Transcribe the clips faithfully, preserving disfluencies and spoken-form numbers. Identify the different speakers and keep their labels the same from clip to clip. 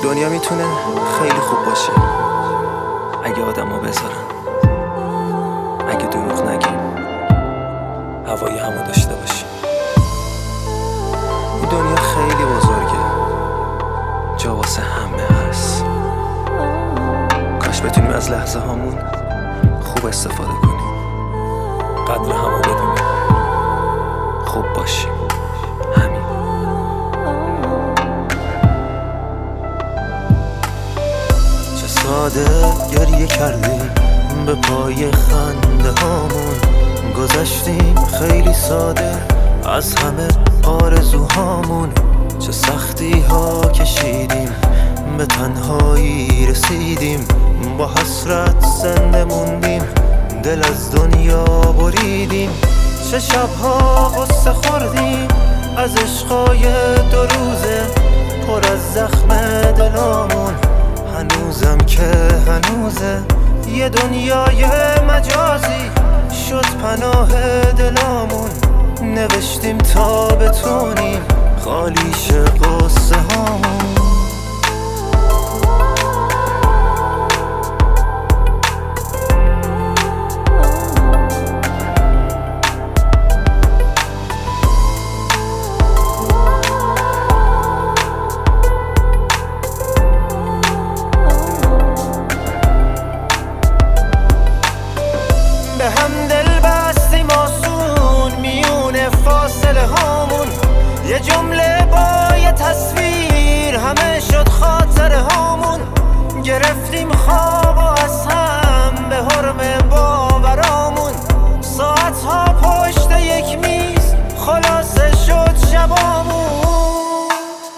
Speaker 1: دنیا میتونه خیلی خوب باشه اگه آدم ها بذارن، اگه دروغ نگیم، هوای همو داشته باشیم. این دنیا خیلی بزرگه، جا واسه همه هست. کاش بتونیم از لحظه هامون خوب استفاده کنیم، قدر همو بدونیم، خوب باشیم. همین. چه ساده گریه کردیم به پای خنده هامون، گذشتیم خیلی ساده از همه آرزوهامون. چه سختی ها کشیدیم به تنهایی رسیدیم، با حسرت زنده موندیم، دل از دنیا بریدیم. چه شبها غصه خوردیم از عشقای دو روزه، پر از زخم دلامون، هنوزم که هنوزه. یه دنیای مجازی شد پناه دلامون، نوشتیم تا بتونیم خالی شه قصه هامون. به هم دل بستیم آسون میونه فاصله هامون، یه جمله با یه تصویر همه شد خاطره هامون. گرفتیم خواب و از هم به حرم باورامون، ساعت ها پشت یک میز خلاصه شد شبامون.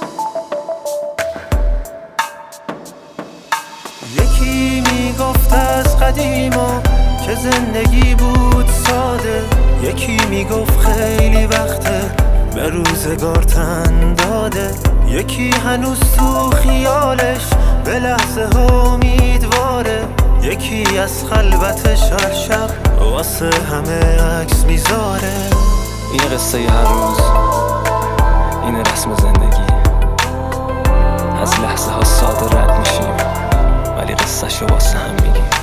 Speaker 1: یکی میگفت از قدیما که زندگی بود ساده، یکی میگفت خیلی وقته به روزگار تن داده، یکی هنوز تو خیالش به لحظه ها امیدواره، یکی از خلوتش هر شب واسه همه عکس میذاره. این قصه هر روز، این رسم زندگی. از لحظه ها ساده رد میشیم ولی قصه شو واسه هم میگیم.